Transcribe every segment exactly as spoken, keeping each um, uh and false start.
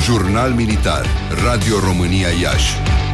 Jurnal Militar, Radio România Iași.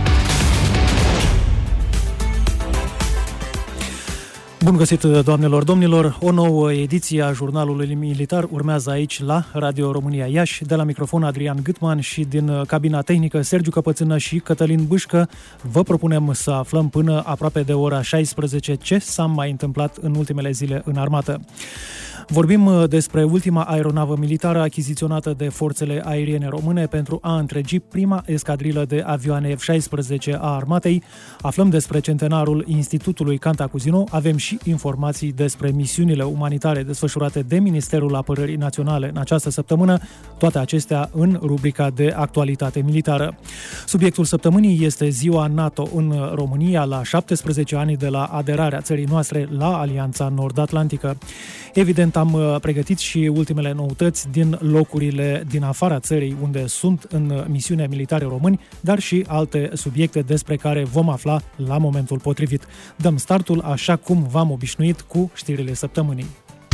Bun găsit, doamnelor, domnilor! O nouă ediție a Jurnalului Militar urmează aici la Radio România Iași. De la microfon Adrian Gâtman și din cabina tehnică Sergiu Căpățână și Cătălin Bâșcă vă propunem să aflăm până aproape de ora șaisprezece ce s-a mai întâmplat în ultimele zile în armată. Vorbim despre ultima aeronavă militară achiziționată de forțele aeriene române pentru a întregi prima escadrilă de avioane F șaisprezece a armatei. Aflăm despre centenarul Institutului Cantacuzino. Avem și informații despre misiunile umanitare desfășurate de Ministerul Apărării Naționale în această săptămână. Toate acestea în rubrica de actualitate militară. Subiectul săptămânii este ziua NATO în România, la șaptesprezece ani de la aderarea țării noastre la Alianța Nord-Atlantică. Evident, am pregătit și ultimele noutăți din locurile din afara țării unde sunt în misiune militare români, dar și alte subiecte despre care vom afla la momentul potrivit. Dăm startul, așa cum v-am obișnuit, cu știrile săptămânii.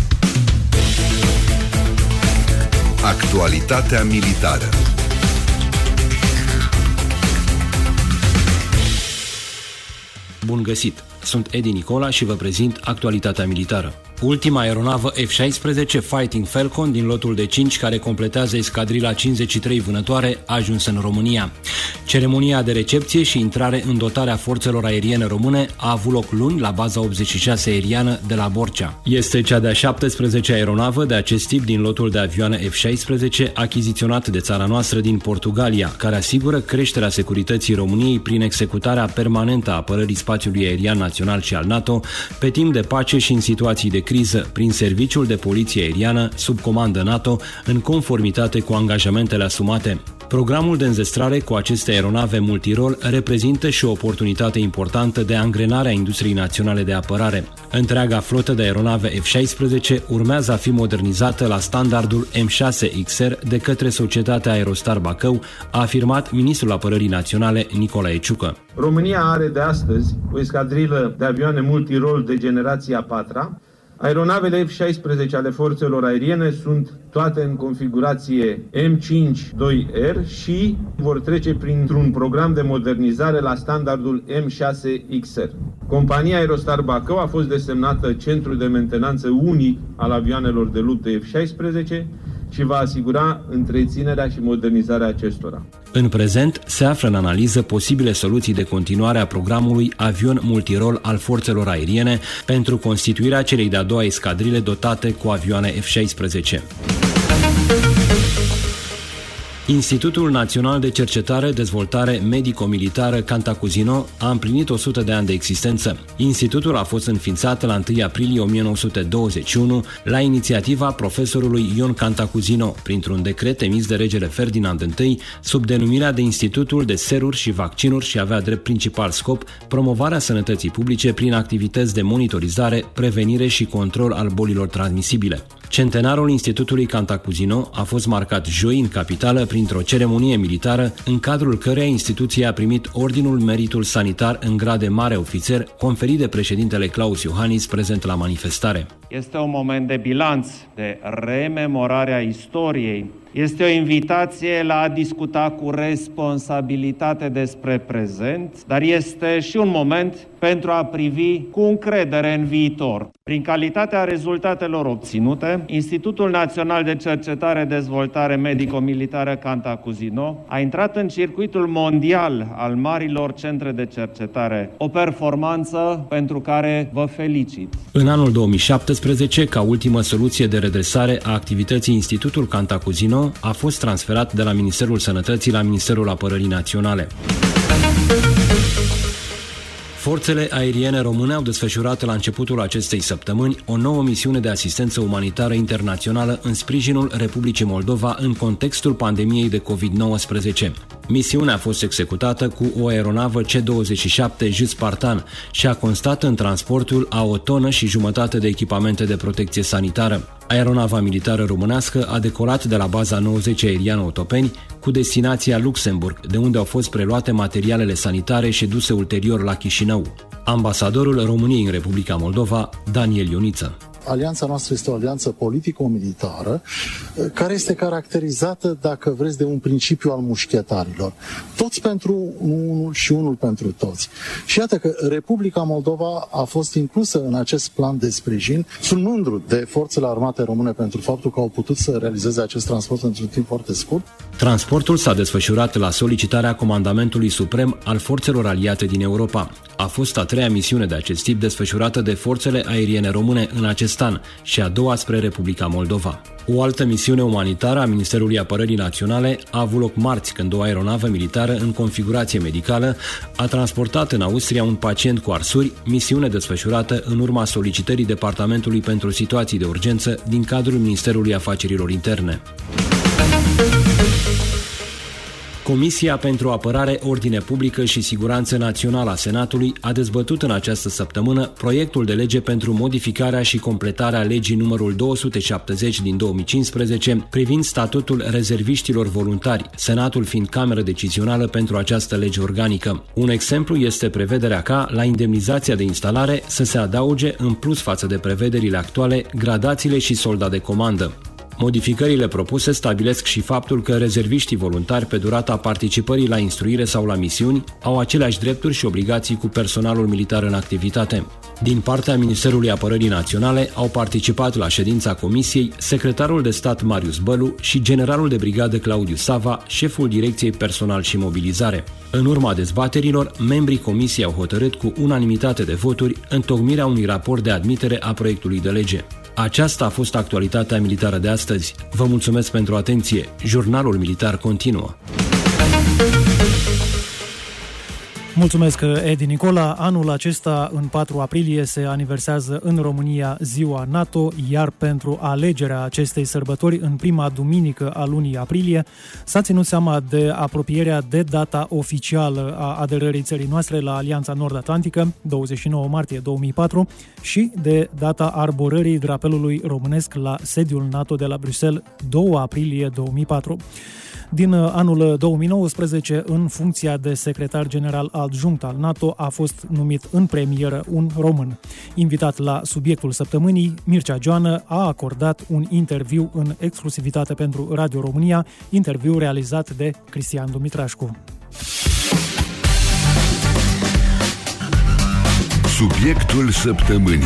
Actualitatea militară. Bun găsit! Sunt Edi Nicola și vă prezint actualitatea militară. Ultima aeronavă F șaisprezece Fighting Falcon din lotul de cinci, care completează escadrila cincizeci și trei vânătoare, a ajuns în România. Ceremonia de recepție și intrare în dotarea forțelor aeriene române a avut loc luni la baza optzeci și șase aeriană de la Borcea. Este cea de-a șaptesprezecea aeronavă de acest tip din lotul de avioane F șaisprezece achiziționat de țara noastră din Portugalia, care asigură creșterea securității României prin executarea permanentă a apărării spațiului aerian național și al NATO pe timp de pace și în situații de criză, prin serviciul de poliție aeriană sub comandă NATO, în conformitate cu angajamentele asumate. Programul de înzestrare cu aceste aeronave multirol reprezintă și o oportunitate importantă de angrenare a industriei naționale de apărare. Întreaga flotă de aeronave F șaisprezece urmează a fi modernizată la standardul M șase X R de către societatea Aerostar Bacău, a afirmat ministrul apărării naționale Nicolae Ciucă. România are de astăzi o escadrilă de avioane multirol de generația a patra. Aeronavele F șaisprezece ale forțelor aeriene sunt toate în configurație M cinci doi R și vor trece printr-un program de modernizare la standardul M șase X R. Compania Aerostar Bacău a fost desemnată centru de mentenanță unic al avioanelor de luptă F șaisprezece și va asigura întreținerea și modernizarea acestora. În prezent, se află în analiză posibile soluții de continuare a programului avion multirol al forțelor aeriene pentru constituirea celei de-a doua escadrile dotate cu avioane F șaisprezece. Institutul Național de Cercetare Dezvoltare Medico-Militară Cantacuzino a împlinit o sută de ani de existență. Institutul a fost înființat la întâi aprilie o mie nouă sute douăzeci și unu la inițiativa profesorului Ion Cantacuzino, printr-un decret emis de regele Ferdinand I, sub denumirea de Institutul de Seruri și Vaccinuri, și avea drept principal scop promovarea sănătății publice prin activități de monitorizare, prevenire și control al bolilor transmisibile. Centenarul Institutului Cantacuzino a fost marcat joi în capitală printr-o ceremonie militară, în cadrul căreia instituția a primit Ordinul Meritul Sanitar în grad de mare ofițer, conferit de președintele Claus Iohannis, prezent la manifestare. Este un moment de bilanț, de rememorare a istoriei. Este o invitație la a discuta cu responsabilitate despre prezent, dar este și un moment pentru a privi cu încredere în viitor. Prin calitatea rezultatelor obținute, Institutul Național de Cercetare Dezvoltare Medico-Militară Cantacuzino a intrat în circuitul mondial al marilor centre de cercetare, o performanță pentru care vă felicit. În anul două mii șaptesprezece, ca ultimă soluție de redresare a activității, Institutul Cantacuzino a fost transferat de la Ministerul Sănătății la Ministerul Apărării Naționale. Forțele aeriene române au desfășurat la începutul acestei săptămâni o nouă misiune de asistență umanitară internațională în sprijinul Republicii Moldova în contextul pandemiei de covid nouăsprezece. Misiunea a fost executată cu o aeronavă C douăzeci și șapte J Spartan și a constat în transportul a o tonă și jumătate de echipamente de protecție sanitară. Aeronava militară românească a decolat de la baza nouăzeci aeriană Otopeni cu destinația Luxemburg, de unde au fost preluate materialele sanitare și duse ulterior la Chișinău. Ambasadorul României în Republica Moldova, Daniel Ioniță. alianța noastră este o alianță politico-militară care este caracterizată, dacă vreți, de un principiu al mușchetarilor. Toți pentru unul și unul pentru toți. Și iată că Republica Moldova a fost inclusă în acest plan de sprijin. Sunt mândru de forțele armate române pentru faptul că au putut să realizeze acest transport într-un timp foarte scurt. Transportul s-a desfășurat la solicitarea Comandamentului Suprem al forțelor aliate din Europa. A fost a treia misiune de acest tip desfășurată de forțele aeriene române în acest an și a doua spre Republica Moldova. O altă misiune umanitară a Ministerului Apărării Naționale a avut loc marți, când o aeronavă militară în configurație medicală a transportat în Austria un pacient cu arsuri, misiune desfășurată în urma solicitării Departamentului pentru Situații de Urgență din cadrul Ministerului Afacerilor Interne. Comisia pentru Apărare, Ordine Publică și Siguranță Națională a Senatului a dezbătut în această săptămână proiectul de lege pentru modificarea și completarea legii numărul două sute șaptezeci din două mii cincisprezece privind statutul rezerviștilor voluntari, Senatul fiind cameră decizională pentru această lege organică. Un exemplu este prevederea ca, la indemnizația de instalare, să se adauge, în plus față de prevederile actuale, gradațiile și solda de comandă. Modificările propuse stabilesc și faptul că rezerviștii voluntari pe durata participării la instruire sau la misiuni au aceleași drepturi și obligații cu personalul militar în activitate. Din partea Ministerului Apărării Naționale au participat la ședința Comisiei secretarul de stat Marius Bălu și generalul de brigadă Claudiu Sava, șeful Direcției Personal și Mobilizare. În urma dezbaterilor, membrii Comisiei au hotărât cu unanimitate de voturi întocmirea unui raport de admitere a proiectului de lege. Aceasta a fost actualitatea militară de astăzi. Vă mulțumesc pentru atenție. Jurnalul militar continuă. Mulțumesc, Edi Nicola. Anul acesta, în patru aprilie, se aniversează în România Ziua NATO, iar pentru alegerea acestei sărbători, în prima duminică a lunii aprilie, s-a ținut seama de apropierea de data oficială a aderării țării noastre la Alianța Nord-Atlantică, douăzeci și nouă martie două mii patru, și de data arborării drapelului românesc la sediul NATO de la Bruxelles, doi aprilie două mii patru. Din anul două mii nouăsprezece, în funcția de secretar general adjunct al NATO, a fost numit în premieră un român. Invitat la subiectul săptămânii, Mircea Joană a acordat un interviu în exclusivitate pentru Radio România, interviu realizat de Cristian Dumitrașcu. Subiectul săptămânii.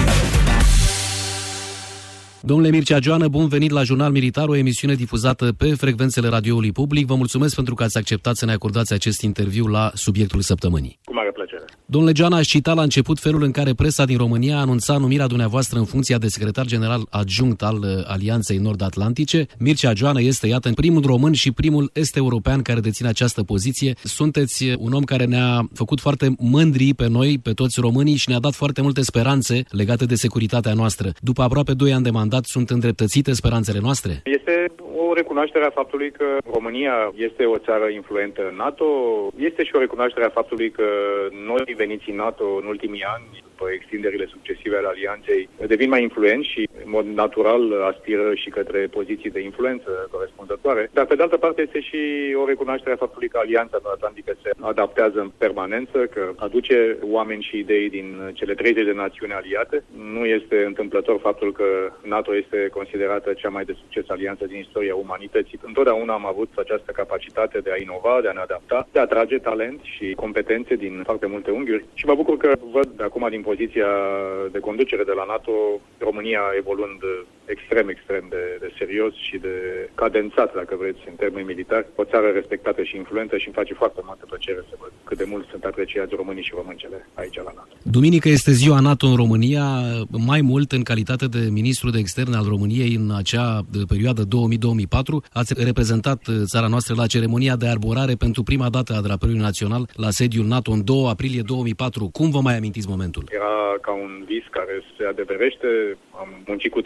Domnule Mircea Joană, bun venit la Jurnal Militar, o emisiune difuzată pe frecvențele radioului public. Vă mulțumesc pentru că ați acceptat să ne acordați acest interviu la subiectul săptămânii. Cu mare plăcere. Domnule Joană, aș cita la început felul în care presa din România a anunțat numirea dumneavoastră în funcția de secretar general adjunct al Alianței Nord-Atlantice. Mircea Joană este, iată, primul român și primul est-european care deține această poziție. Sunteți un om care ne-a făcut foarte mândri pe noi, pe toți românii, și ne-a dat foarte multe speranțe legate de securitatea noastră. După aproape doi ani de mandat, sunt îndreptățite speranțele noastre? Este o recunoaștere a faptului că România este o țară influentă în NATO. Este și o recunoaștere a faptului că noi veniți în NATO în ultimii ani, după extinderile succesive ale alianței, devin mai influenți și, în mod natural, aspiră și către poziții de influență corespunzătoare. Dar, pe de altă parte, este și o recunoaștere a faptului că Alianța Nord-Atlantică se adaptează în permanență, că aduce oameni și idei din cele treizeci de națiuni aliate. Nu este întâmplător faptul că NATO este considerată cea mai de succes alianță din istoria umanității. Întotdeauna am avut această capacitate de a inova, de a ne adapta, de a atrage talent și competențe din foarte multe unghiuri. Și mă bucur că văd acum din poziția de conducere de la NATO România evoluând extrem, extrem de, de serios și de cadențat, dacă vreți, în termeni militari. O țară respectată și influentă și îmi face foarte multă plăcere să văd cât de mult sunt apreciați românii și româncele aici la NATO. Duminică este ziua NATO în România, mai mult în calitate de ministru de externe al României în acea perioadă două mii - două mii patru. Ați reprezentat țara noastră la ceremonia de arborare pentru prima dată a drapelului național la sediul NATO în doi aprilie două mii patru. Cum vă mai amintiți momentul? Era ca un vis care se adeverește. Am muncit cu toții ani de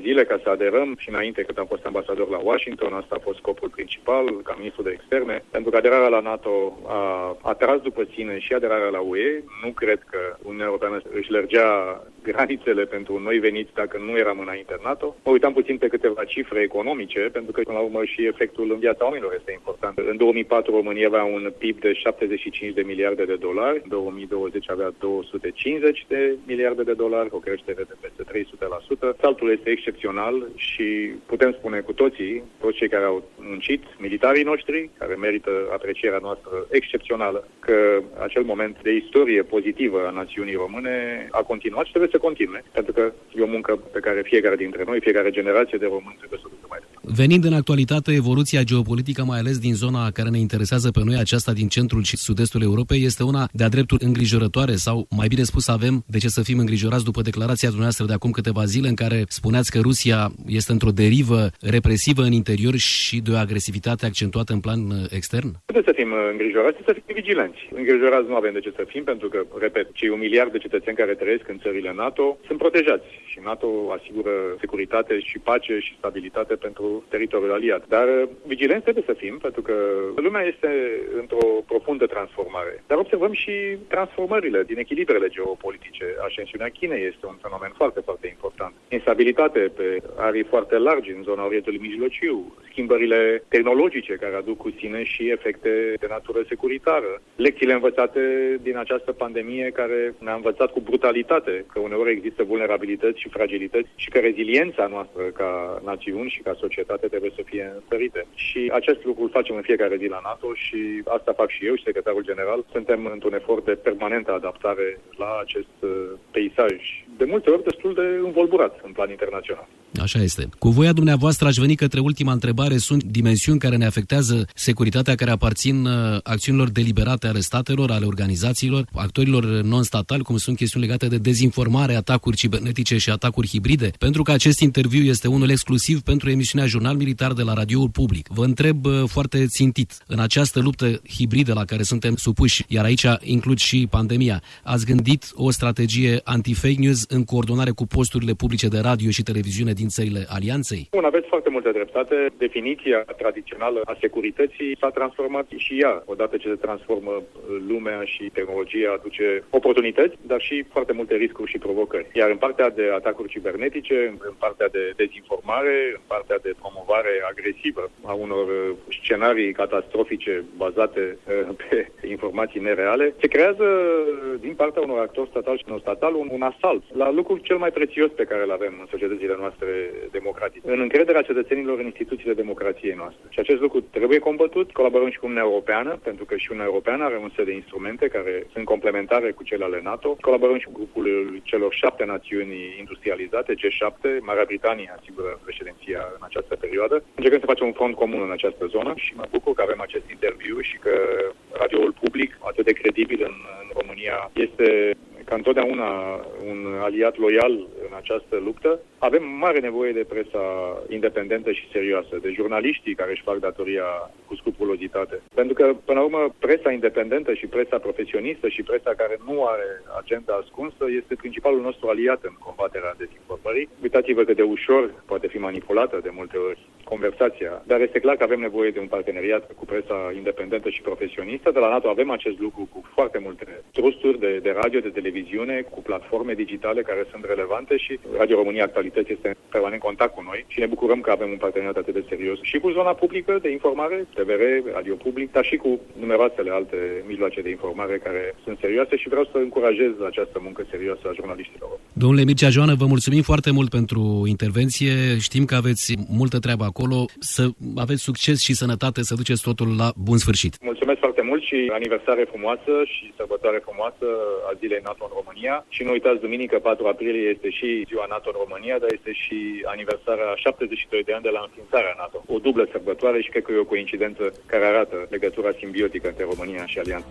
zile ca să aderăm și înainte când am fost ambasador la Washington, asta a fost scopul principal ca ministru de externe, pentru că aderarea la NATO a atras după sine și aderarea la U E. Nu cred că Uniunea Europeană își lărgea granițele pentru noi veniți dacă nu eram înainte NATO. Mă uitam puțin pe câteva cifre economice, pentru că până la urmă și efectul în viața oamenilor este important. În două mii patru România avea un P I B de șaptezeci și cinci de miliarde de dolari, în două mii douăzeci avea două sute cincizeci de miliarde de dolari, o creștere de peste trei sute la sută. Saltul este excepțional și putem spune cu toții, toți cei care au muncit, militarii noștri, care merită aprecierea noastră excepțională, că acel moment de istorie pozitivă a națiunii române a continuat și trebuie să continue, pentru că e o muncă pe care fiecare dintre noi, fiecare generație de români trebuie să o ducă mai departe. Venind în actualitate, evoluția geopolitică, mai ales din zona care ne interesează pe noi, aceasta din centrul și sud-estul Europei, este una de-a dreptul îngrijorătoare, sau mai bine spus avem de ce să fim îngrijorați după declarația dumneavoastră de acum câteva zile în care spuneați că Rusia este într-o derivă represivă în interior și de o agresivitate accentuată în plan extern? Trebuie să fim îngrijorați, să fim vigilenți. Îngrijorați nu avem de ce să fim, pentru că, repet, cei un miliard de cetățeni care trăiesc în țările NATO sunt protejați și NATO asigură securitate și pace și stabilitate pentru teritoriul aliat. Dar vigilenți trebuie să fim, pentru că lumea este într-o profundă transformare. Dar observăm și transformările din echilibrele geopolitice. Ascensiunea Chinei este un fenomen foarte, foarte important. Instabilitate pe arii foarte largi în zona Orientului Mijlociu, schimbările tehnologice care aduc cu sine și efecte de natură securitară, lecțiile învățate din această pandemie care ne-a învățat cu brutalitate că uneori există vulnerabilități și fragilități și că reziliența noastră ca națiuni și ca societate trebuie să fie întărite. Și acest lucru îl facem în fiecare zi la NATO și asta fac și eu și secretarul general. Suntem într-un efort de permanentă adaptare la acest peisaj, de multe ori destul de învolburat în plan internațional. Așa este. Cu voia dumneavoastră aș veni către ultima întrebare. Sunt dimensiuni care ne afectează securitatea, care aparțin acțiunilor deliberate ale statelor, ale organizațiilor, actorilor non-statali, cum sunt chestiuni legate de dezinformare, atacuri cibernetice și atacuri hibride, pentru că acest interviu este unul exclusiv pentru emisiunea Jurnal Militar de la Radioul Public. Vă întreb foarte țintit, în această luptă hibridă la care suntem supuși, iar aici includ și pandemia, ați gândit o strategie anti-fake news în coordonare cu posturile publice de radio și televiziune din țările alianței? Bun, aveți foarte multă dreptate. Definiția tradițională a securității s-a transformat și ea. Odată ce se transformă lumea și tehnologia aduce oportunități, dar și foarte multe riscuri și provocări. Iar în partea de atacuri cibernetice, în partea de dezinformare, în partea de promovare agresivă a unor scenarii catastrofice bazate pe informații nereale, se creează din partea unor actori statali și non-statali un, un asalt la lucrul cel mai prețios pe care îl avem în societățile noastre democratice, în încrederea cetățenilor în instituțiile democrației noastre. Și acest lucru trebuie combătut. Colaborăm și cu Uniunea Europeană, pentru că și Uniunea Europeană are un set de instrumente care sunt complementare cu cele ale NATO. Colaborăm și cu grupul celor șapte națiuni industrializate, G șapte. Marea Britanie asigură președinția în această perioadă. Încercăm să facem un front comun în această zonă și mă bucur că avem acest interviu și că Radioul Public, atât de credibil în, în România, este ca întotdeauna un aliat loial în această luptă. Avem mare nevoie de presa independentă și serioasă, de jurnaliștii care își fac datoria cu scrupulozitate. Pentru că, până la urmă, presa independentă și presa profesionistă și presa care nu are agenda ascunsă este principalul nostru aliat în combaterea dezinformării. Uitați-vă că de ușor poate fi manipulată de multe ori conversația, dar este clar că avem nevoie de un parteneriat cu presa independentă și profesionistă. De la NATO avem acest lucru cu foarte multe trusturi de, de radio, de televiziune, cu platforme digitale care sunt relevante și Radio România Actualități este în permanent contact cu noi și ne bucurăm că avem un parteneriat atât de serios și cu zona publică de informare, T V R, Radio Public, dar și cu numeroasele alte mijloace de informare care sunt serioase și vreau să încurajez această muncă serioasă a jurnaliștilor. Domnule Mircea Joană, vă mulțumim foarte mult pentru intervenție. Știm că aveți multă treabă acolo. Să aveți succes și sănătate, să duceți totul la bun sfârșit. Mulțumesc foarte mult și aniversare frumoasă și sărbătoare frumoasă a Zilei NATO în România. Și nu uitați, duminică patru aprilie este și Ziua NATO în România, dar este și aniversarea șaptezeci și doi de ani de la înființarea NATO. O dublă sărbătoare și cred că e o coincidență care arată legătura simbiotică între România și Alianță.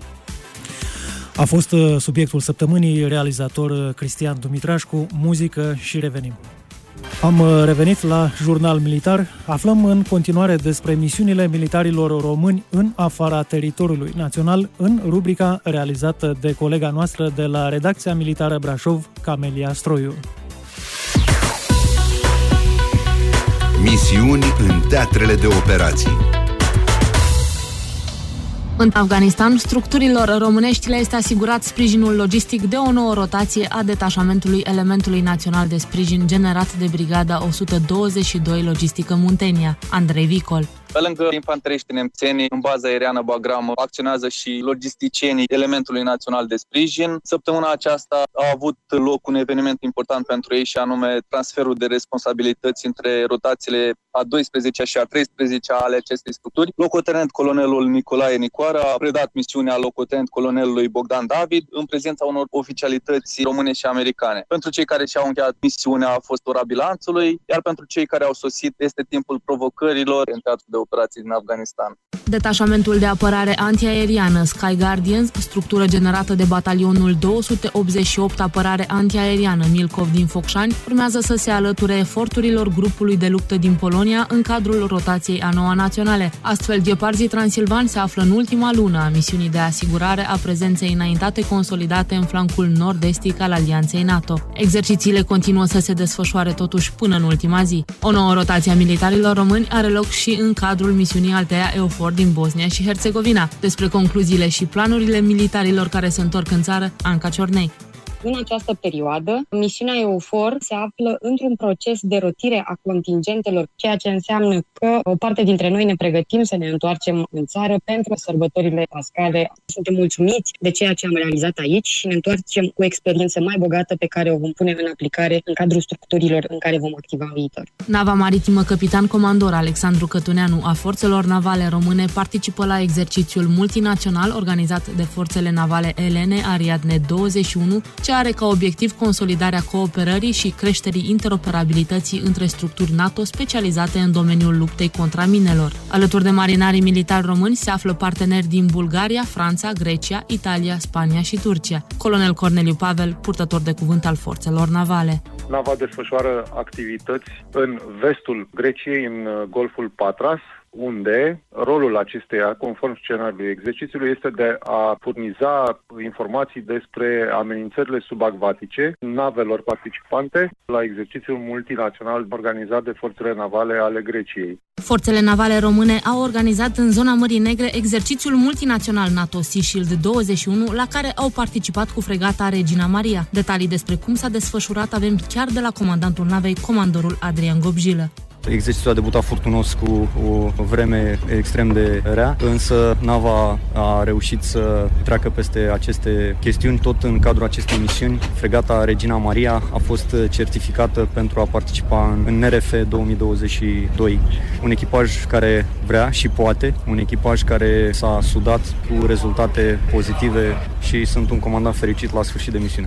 A fost subiectul săptămânii, realizator Cristian Dumitrașcu, muzică și revenim. Am revenit la Jurnal Militar. Aflăm în continuare despre misiunile militarilor români în afara teritoriului național în rubrica realizată de colega noastră de la Redacția Militară Brașov, Camelia Stroiu. Misiuni în teatrele de operații. În Afganistan, structurilor românești le este asigurat sprijinul logistic de o nouă rotație a detașamentului Elementului Național de Sprijin generat de Brigada o sută douăzeci și doi Logistică Muntenia. Andrei Vicol. Pe lângă infanteriștii nemțeni, în baza aeriană Bagram acționează și logisticienii Elementului Național de Sprijin. Săptămâna aceasta a avut loc un eveniment important pentru ei și anume transferul de responsabilități între rotațiile a douăsprezecea și a treisprezecea ale acestei structuri. Locotenent colonelul Nicolae Nicoară a predat misiunea locotenent colonelului Bogdan David în prezența unor oficialități române și americane. Pentru cei care și-au încheiat misiunea a fost ora bilanțului, iar pentru cei care au sosit este timpul provocărilor în teatru de operații din Afganistan. Detașamentul de apărare antiaeriană Sky Guardians, structură generată de batalionul două sute optzeci și opt apărare antiaeriană Milcov din Focșani, urmează să se alăture eforturilor grupului de luptă din Polonia în cadrul rotației a noua naționale. Astfel, Gheparzii Transilvani se află în ultima lună a misiunii de asigurare a prezenței înaintate consolidate în flancul nord-estic al Alianței NATO. Exercițiile continuă să se desfășoare totuși până în ultima zi. O nouă rotație a militarilor români are loc și în cadrul misiunii Altea EUFOR din Bosnia și Herțegovina. Despre concluziile și planurile militarilor care se întorc în țară, Anca Ciornei. În această perioadă, misiunea EUFOR se află într-un proces de rotire a contingentelor, ceea ce înseamnă că o parte dintre noi ne pregătim să ne întoarcem în țară pentru sărbătorile pascale. Suntem mulțumiți de ceea ce am realizat aici și ne întoarcem cu o experiență mai bogată pe care o vom pune în aplicare în cadrul structurilor în care vom activa în viitor. Nava maritimă Capitan Comandor Alexandru Cătuneanu a Forțelor Navale Române participă la exercițiul multinațional organizat de Forțele Navale Elene Ariadne douăzeci și unu, ce are ca obiectiv consolidarea cooperării și creșterii interoperabilității între structuri NATO specializate în domeniul luptei contra minelor. Alături de marinarii militari români se află parteneri din Bulgaria, Franța, Grecia, Italia, Spania și Turcia. Colonel Corneliu Pavel, purtător de cuvânt al Forțelor Navale. Nava desfășoară activități în vestul Greciei, în Golful Patras, unde rolul acesteia, conform scenariului exercițiului, este de a furniza informații despre amenințările subacvatice navelor participante la exercițiul multinațional organizat de forțele navale ale Greciei. Forțele navale române au organizat în zona Mării Negre exercițiul multinațional NATO Sea Shield douăzeci și unu, la care au participat cu fregata Regina Maria. Detalii despre cum s-a desfășurat avem chiar de la comandantul navei, comandorul Adrian Gobjilă. Exercițiul a debutat furtunos cu o vreme extrem de rea, însă nava a reușit să treacă peste aceste chestiuni. Tot în cadrul acestei misiuni, fregata Regina Maria a fost certificată pentru a participa în N R F două mii douăzeci și doi. Un echipaj care vrea și poate, un echipaj care s-a sudat cu rezultate pozitive și sunt un comandant fericit la sfârșit de misiune.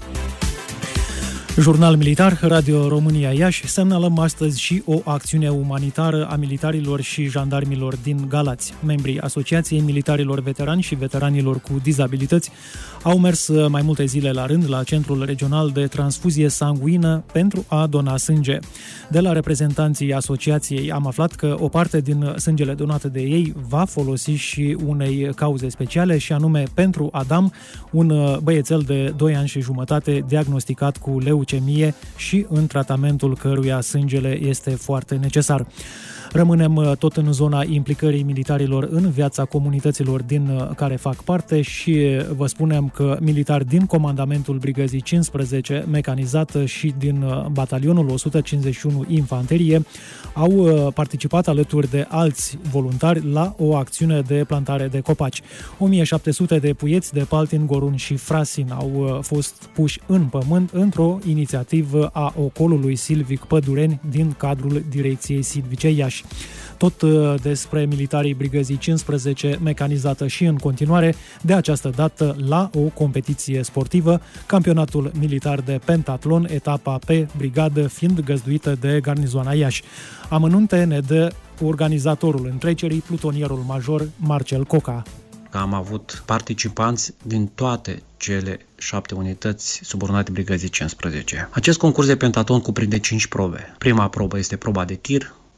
Jurnal Militar, Radio România Iași, semnalăm astăzi și o acțiune umanitară a militarilor și jandarmilor din Galați. Membrii Asociației Militarilor Veterani și Veteranilor cu Dizabilități au mers mai multe zile la rând la Centrul Regional de Transfuzie Sanguină pentru a dona sânge. De la reprezentanții asociației am aflat că o parte din sângele donate de ei va folosi și unei cauze speciale, și anume pentru Adam, un băiețel de doi ani și jumătate diagnosticat cu leucemie și în tratamentul căruia sângele este foarte necesar. Rămânem tot în zona implicării militarilor în viața comunităților din care fac parte și vă spunem că militari din comandamentul Brigăzii cincisprezece mecanizată și din batalionul o sută cincizeci și unu Infanterie au participat alături de alți voluntari la o acțiune de plantare de copaci. o mie șapte sute de puieți de paltin, gorun și frasin au fost puși în pământ într-o inițiativă a Ocolului Silvic Pădureni din cadrul Direcției Silvice Iași. Tot despre militarii Brigăzii cincisprezece, mecanizată și în continuare, de această dată la o competiție sportivă, campionatul militar de pentatlon, etapa pe brigadă fiind găzduită de garnizoana Iași. Amănunte ne dă organizatorul întrecerii, plutonierul major Marcel Coca. Am avut participanți din toate cele șapte unități subordonate Brigăzii cincisprezece. Acest concurs de pentatlon cuprinde cinci probe. Prima probă este proba de tir,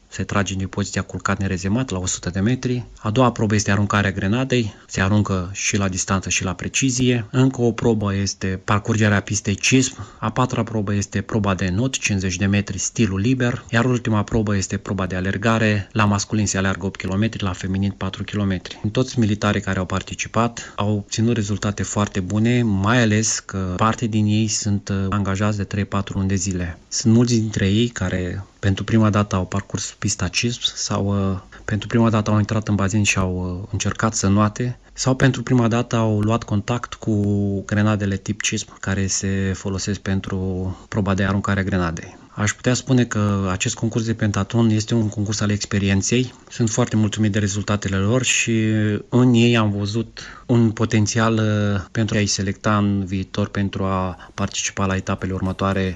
se trage din poziția culcat nerezemat la o sută de metri. A doua probă este aruncarea grenadei, se aruncă și la distanță și la precizie. Încă o probă este parcurgerea pistei C I S M. A patra probă este proba de not, cincizeci de metri, stilul liber. Iar ultima probă este proba de alergare. La masculin se alergă opt kilometri, la feminin patru kilometri. Toți militarii care au participat au obținut rezultate foarte bune, mai ales că parte din ei sunt angajați de trei patru luni de zile. Sunt mulți dintre ei care pentru prima dată au parcurs pista C I S M sau uh, pentru prima dată au intrat în bazin și au uh, încercat să înoate sau pentru prima dată au luat contact cu grenadele tip C I S M care se folosesc pentru proba de aruncare a grenadei. Aș putea spune că acest concurs de pentathlon este un concurs al experienței. Sunt foarte mulțumit de rezultatele lor și în ei am văzut un potențial pentru a-i selecta în viitor pentru a participa la etapele următoare.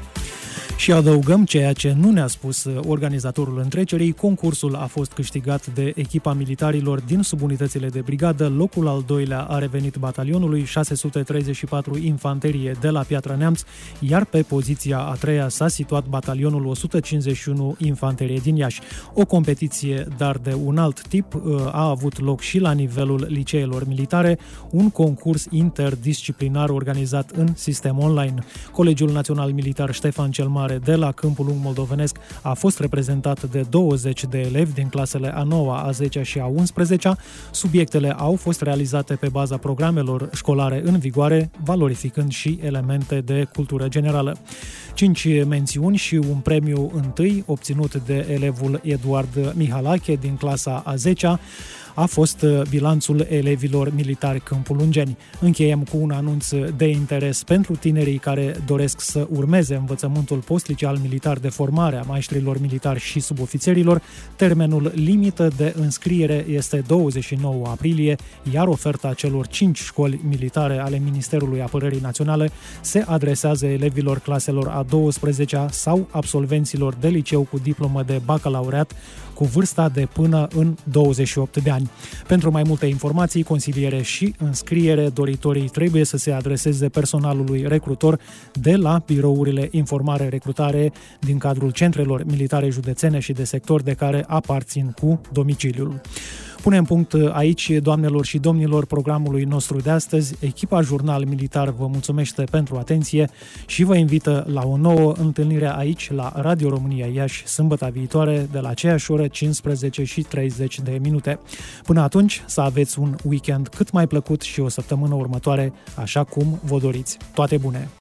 Și adăugăm ceea ce nu ne-a spus organizatorul întrecerii, concursul a fost câștigat de echipa militarilor din subunitățile de brigadă, locul al doilea a revenit batalionului șase sute treizeci și patru Infanterie de la Piatra Neamț, iar pe poziția a treia s-a situat batalionul o sută cincizeci și unu Infanterie din Iași. O competiție, dar de un alt tip, a avut loc și la nivelul liceelor militare, un concurs interdisciplinar organizat în sistem online. Colegiul Național Militar Ștefan cel Mare de la Câmpul Lung Moldovenesc a fost reprezentat de douăzeci de elevi din clasele a noua, a zecea și a unsprezecea. Subiectele au fost realizate pe baza programelor școlare în vigoare, valorificând și elemente de cultură generală. Cinci mențiuni și un premiu întâi obținut de elevul Eduard Mihalache din clasa a zecea a fost bilanțul elevilor militari câmpulungeni. Încheiem cu un anunț de interes pentru tinerii care doresc să urmeze învățământul postliceal militar de formare a maestrilor militari și subofițerilor. Termenul limită de înscriere este douăzeci și nouă aprilie, iar oferta celor cinci școli militare ale Ministerului Apărării Naționale se adresează elevilor claselor a douăsprezecea sau absolvenților de liceu cu diplomă de bacalaureat cu vârsta de până în douăzeci și opt de ani. Pentru mai multe informații, consiliere și înscriere, doritorii trebuie să se adreseze personalului recrutor de la birourile informare-recrutare din cadrul centrelor militare județene și de sector de care aparțin cu domiciliul. Punem punct aici, doamnelor și domnilor, programului nostru de astăzi. Echipa Jurnal Militar vă mulțumește pentru atenție și vă invită la o nouă întâlnire aici, la Radio România Iași, sâmbătă viitoare, de la aceeași oră, cincisprezece și treizeci de minute. Până atunci, să aveți un weekend cât mai plăcut și o săptămână următoare, așa cum vă doriți. Toate bune!